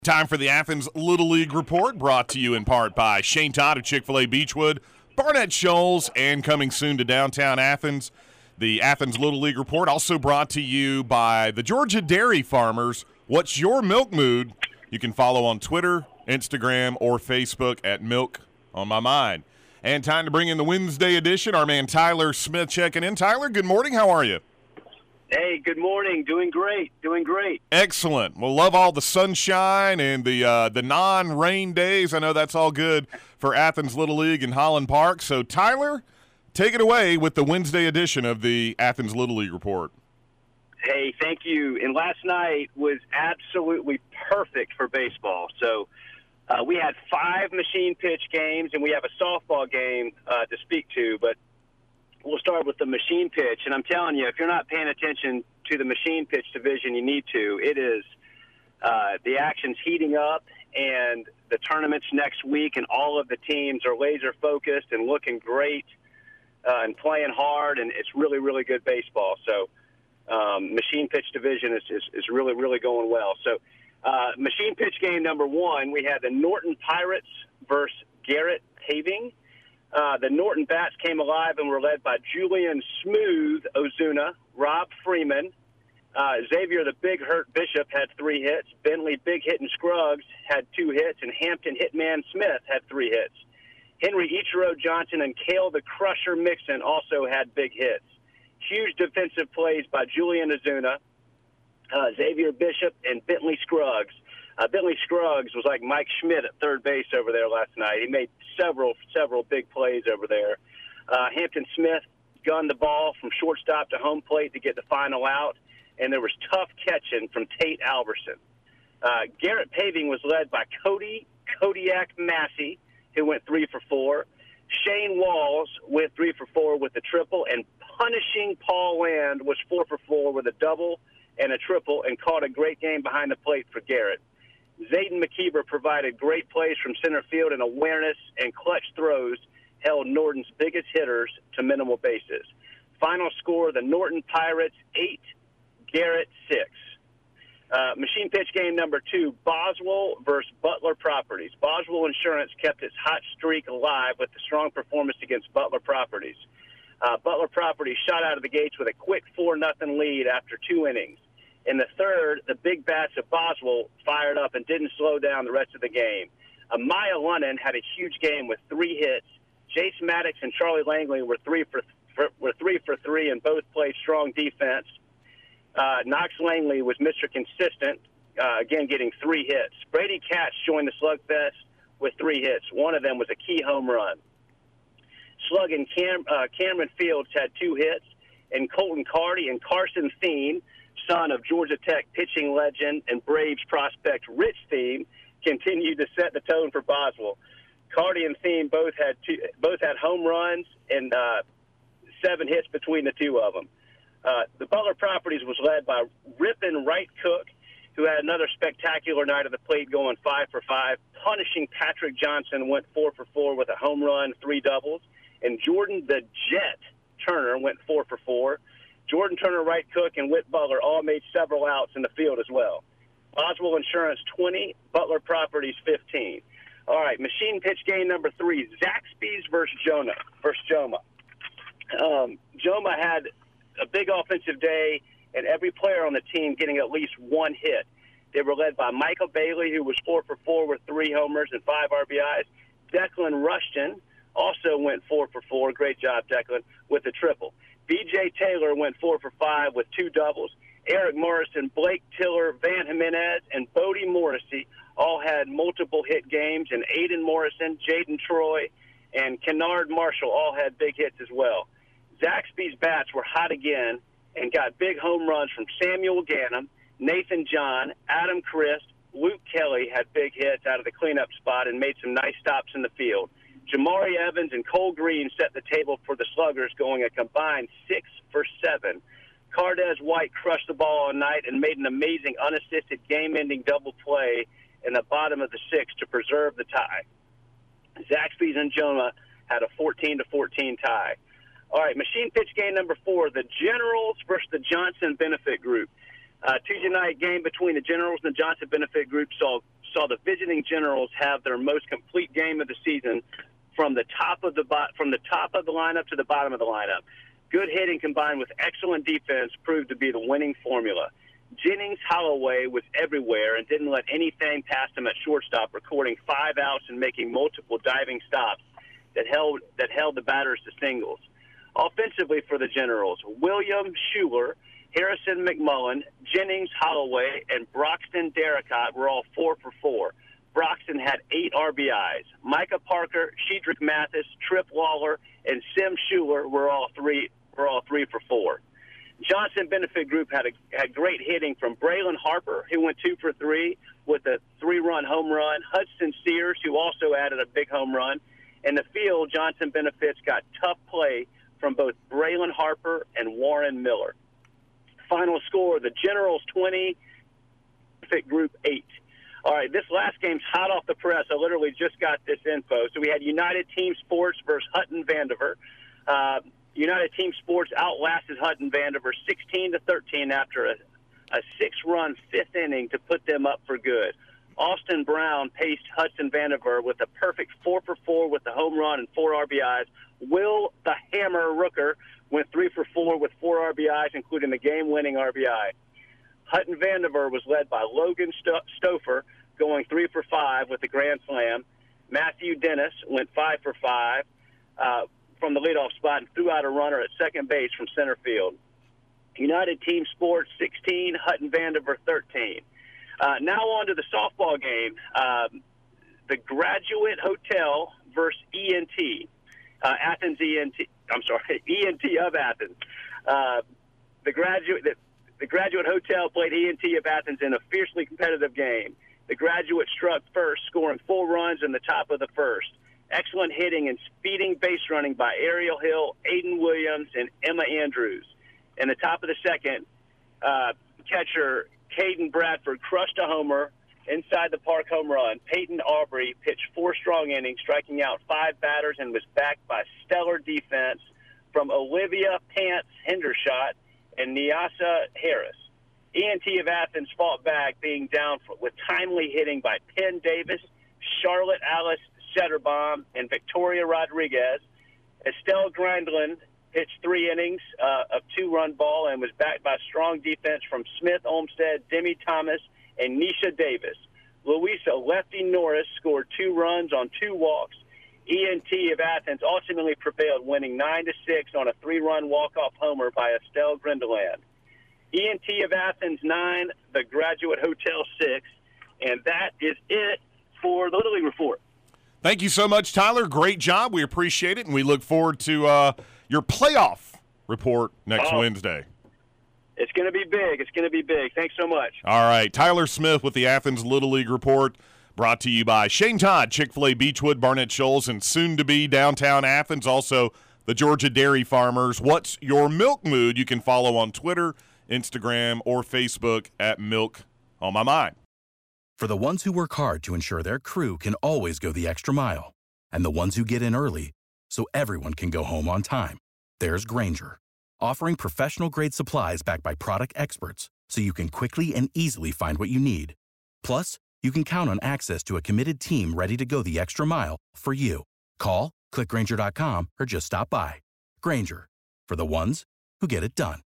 Time for the Athens Little League Report, brought to you in part by Shane Todd of Chick-fil-A Beechwood, Barnett Shoals, and coming soon to downtown Athens. The Athens Little League Report also brought to you by the Georgia Dairy Farmers. What's your milk mood? You can follow on Twitter, Instagram, or Facebook at Milk on My Mind. And time to bring in the Wednesday edition. Our man Tyler Smith checking in. Tyler, good morning. How are you? Hey, good morning. Doing great. Excellent. Well, love all the sunshine and the non-rain days. I know that's all good for Athens Little League in Holland Park. So, Tyler, take it away with the Wednesday edition of the Athens Little League Report. Hey, thank you. And last night was absolutely perfect for baseball. So we had 5 machine pitch games, and we have a softball game to speak to, but we'll start with the machine pitch. And I'm telling you, if you're not paying attention to the machine pitch division, you need to. It is the action's heating up, and the tournament's next week, and all of the teams are laser-focused and looking great and playing hard, and it's really, really good baseball. So machine pitch division is really, really going well. So machine pitch game number 1, we had the Norton Pirates versus Garrett Paving. The Norton Bats came alive and were led by Julian Smooth Ozuna, Rob Freeman, Xavier the Big Hurt Bishop had 3 hits, Bentley Big Hittin' Scruggs had 2 hits, and Hampton Hitman Smith had 3 hits. Henry Ichiro Johnson and Cale the Crusher Mixon also had big hits. Huge defensive plays by Julian Ozuna, Xavier Bishop, and Bentley Scruggs. Bentley Scruggs was like Mike Schmidt at third base over there last night. He made several big plays over there. Hampton Smith gunned the ball from shortstop to home plate to get the final out, and there was tough catching from Tate Alverson. Garrett Paving was led by Kodiak Massey, who went 3 for 4. Shane Walls went 3 for 4 with a triple, and Punishing Paul Land was 4 for 4 with a double and a triple, and caught a great game behind the plate for Garrett. Zayden McKeever provided great plays from center field, and awareness and clutch throws held Norton's biggest hitters to minimal bases. Final score, the Norton Pirates 8, Garrett 6. Machine pitch game number 2, Boswell versus Butler Properties. Boswell Insurance kept its hot streak alive with the strong performance against Butler Properties. Butler Properties shot out of the gates with a quick 4-0 lead after 2 innings. In the third, the big bats of Boswell fired up and didn't slow down the rest of the game. Maya Lunnan had a huge game with 3 hits. Jace Maddox and Charlie Langley were 3 for 3, and both played strong defense. Knox Langley was Mr. Consistent, again getting 3 hits. Brady Katz joined the slugfest with 3 hits. One of them was a key home run. Slug and Cameron Fields had 2 hits, and Colton Carty and Carson Thiem, son of Georgia Tech pitching legend and Braves prospect Rich Thiem, continued to set the tone for Boswell. Carty and Thiem both had home runs and 7 hits between the 2 of them. The Butler Properties was led by Rippin Wright Cook, who had another spectacular night at the plate, going 5 for 5. Punishing Patrick Johnson went 4 for 4 with a home run, 3 doubles. And Jordan the Jet Turner went 4 for 4. Jordan Turner, Wright Cook, and Whit Butler all made several outs in the field as well. Boswell Insurance 20, Butler Properties 15. All right, machine pitch game number 3, Zaxby's versus Joma. Joma had a big offensive day, and every player on the team getting at least 1 hit. They were led by Michael Bailey, who was 4 for 4 with 3 homers and 5 RBIs. Declan Rushton also went 4 for 4. Great job, Declan, with a triple. B.J. Taylor went 4 for 5 with 2 doubles. Eric Morrison, Blake Tiller, Van Jimenez, and Bodie Morrissey all had multiple hit games, and Aiden Morrison, Jaden Troy, and Kennard Marshall all had big hits as well. Zaxby's bats were hot again and got big home runs from Samuel Gannum, Nathan John, Adam Christ, Luke Kelly had big hits out of the cleanup spot and made some nice stops in the field. Jamari Evans and Cole Green set the table for the Sluggers, going a combined 6 for 7. Cardez White crushed the ball all night and made an amazing unassisted game-ending double play in the bottom of the 6th to preserve the tie. Zaxby's and Joma had a 14-14 tie. All right, machine pitch game number 4, the Generals versus the Johnson Benefit Group. Tuesday night game between the Generals and the Johnson Benefit Group saw saw the visiting Generals have their most complete game of the season from the top of the lineup to the bottom of the lineup. Good hitting combined with excellent defense proved to be the winning formula. Jennings Holloway was everywhere and didn't let anything past him at shortstop, recording 5 outs and making multiple diving stops that held the batters to singles. Offensively for the Generals, William Schuler, Harrison McMullen, Jennings Holloway, and Broxton Derricott were all 4 for 4. Broxton had 8 RBIs. Micah Parker, Shedrick Mathis, Trip Waller, and Sim Schuler were all 3 for 4. Johnson Benefit Group had great hitting from Braylon Harper, who went 2 for 3 with a 3-run home run. Hudson Sears, who also added a big home run. In the field, Johnson Benefits got tough play from both Braylon Harper and Warren Miller. Final score, the Generals 20, Benefit Group 8. All right, this last game's hot off the press. I literally just got this info. So we had United Team Sports versus Hutton Vandiver. United Team Sports outlasted Hutton Vandiver 16-13 after a 6-run 5th inning to put them up for good. Austin Brown paced Hudson Vandiver with a perfect 4 for 4 with a home run and 4 RBIs. Will the Hammer Rooker went 3 for 4 with 4 RBIs, including the game-winning RBI. Hutton Vandiver was led by Logan Stouffer, going 3 for 5 with a grand slam. Matthew Dennis went 5 for 5 from the leadoff spot and threw out a runner at second base from center field. United Team Sports 16, Hutton Vandiver 13. Now on to the softball game. The Graduate Hotel versus ENT. Athens ENT. I'm sorry, ENT of Athens. The Graduate Hotel played ENT of Athens in a fiercely competitive game. The Graduate struck first, scoring 4 runs in the top of the first. Excellent hitting and speeding base running by Ariel Hill, Aiden Williams, and Emma Andrews. In the top of the second, catcher Caden Bradford crushed a homer inside the park home run. Peyton Aubrey pitched 4 strong innings, striking out 5 batters, and was backed by stellar defense from Olivia Pants Hendershot and Niasa Harris. ENT of Athens fought back, being down with timely hitting by Penn Davis, Charlotte Alice Shetterbaum, and Victoria Rodriguez. Estelle Grandlin pitched 3 innings of 2-run ball and was backed by strong defense from Smith Olmstead, Demi Thomas, and Nisha Davis. Louisa Lefty Norris scored 2 runs on 2 walks. ENT of Athens ultimately prevailed, winning 9-6 on a 3-run walk-off homer by Estelle Grindeland. ENT of Athens 9, the Graduate Hotel 6, and that is it for the Little League Report. Thank you so much, Tyler. Great job. We appreciate it, and we look forward to your playoff report next Wednesday. It's going to be big. It's going to be big. Thanks so much. All right. Tyler Smith with the Athens Little League Report, brought to you by Shane Todd, Chick-fil-A Beechwood, Barnett Shoals, and soon-to-be downtown Athens. Also, the Georgia Dairy Farmers. What's your milk mood? You can follow on Twitter, Instagram, or Facebook at Milk on My Mind. For the ones who work hard to ensure their crew can always go the extra mile, and the ones who get in early so everyone can go home on time, there's Grainger, offering professional-grade supplies backed by product experts so you can quickly and easily find what you need. Plus, you can count on access to a committed team ready to go the extra mile for you. Call, click Grainger.com, or just stop by. Grainger, for the ones who get it done.